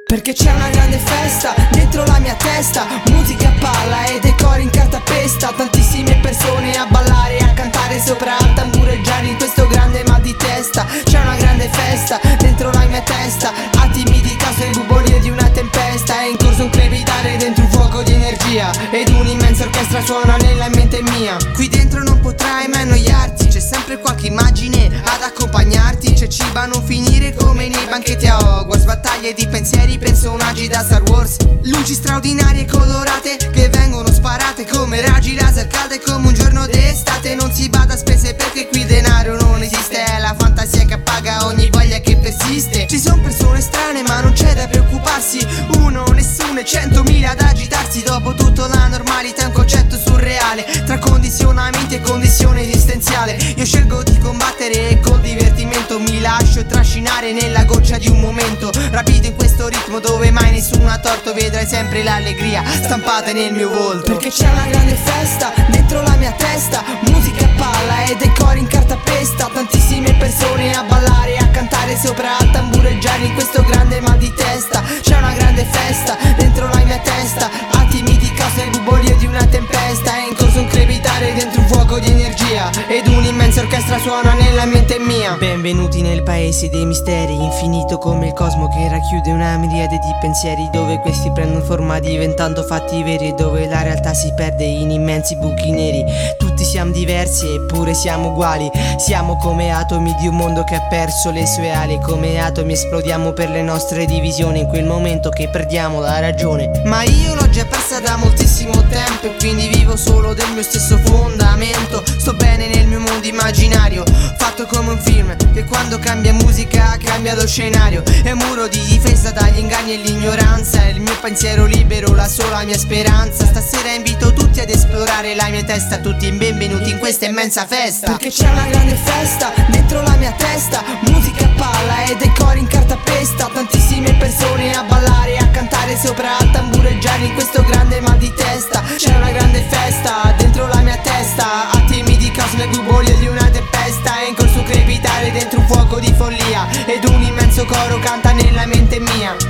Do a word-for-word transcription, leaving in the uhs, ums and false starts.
Perché c'è una grande festa dentro la mia testa, musica a palla e decori in cartapesta, tantissime persone a ballare e a cantare sopra, a tambureggiare in questo grande mal di testa. C'è una grande festa dentro la mia testa, attimi di caos e bubolie di una tempesta, è in corso un crepitare dentro un fuoco di energia ed un'immensa orchestra suona nella mente mia. Qui dentro non potrai mai annoiarti, c'è sempre qualche immagine ad accompagnarti, c'è cibo a non finire come nei banchetti a Hogwarts, battaglie di pensieri, personaggi da Star Wars, luci straordinarie colorate che vengono sparate come raggi laser, calde come un giorno d'estate. Non si bada a spese perché qui il denaro non esiste, è la fantasia che appaga ogni voglia che persiste. Ci sono persone strane ma non c'è da preoccuparsi, uno, nessuno e centomila ad agitarsi. Dopo tutto la normalità è un concetto surreale, tra condizionamenti e condizione esistenziale. Io scelgo di combattere e col divertimento mi lascio trascinare nella goccia di un momento rapido in questo ritmo dove mai nessuno ha torto, vedrai sempre l'allegria stampata nel mio volto. Perché c'è una grande festa dentro la mia testa, musica a palla e decori in cartapesta, tantissime persone a ballare e a cantare sopra, a tambureggiare in questo grande mal di testa. C'è una grande festa dentro la mia testa, attimi di caos e bubolie di una tempesta, è in corso un crepitare dentro un fuoco di energia ed un'immensa orchestra suona nella mente mia. Benvenuti nel paese dei misteri, infinito come il cosmo che racchiude una miriade di pensieri, dove questi prendono forma diventando fatti veri e dove la realtà si perde in immensi buchi neri. Tutti siamo diversi eppure siamo uguali, siamo come atomi di un mondo che ha perso le sue ali, come atomi esplodiamo per le nostre divisioni in quel momento che perdiamo la ragione. Ma io l'ho già persa da moltissimo tempo e quindi vivo solo del mio stesso fondamento, sto bene nel mio mondo immaginario, fatto come un film che quando cambia musica cambia lo scenario. È un muro di difesa dagli inganni e l'ignoranza, è il mio pensiero libero, la sola mia speranza. Stasera invito tutti ad esplorare la mia testa, tutti benvenuti in questa immensa festa. Perché c'è una grande festa dentro la mia testa, musica a palla e decori in cartapesta, tantissime persone a ballare e a cantare sopra, a tambureggiare in questo grande mal di testa. C'è una grande festa dentro la mia testa, attimi di caos e bubolie di una tempesta, è in corso un crepitare dentro un fuoco di follia ed un immenso coro canta nella mente mia.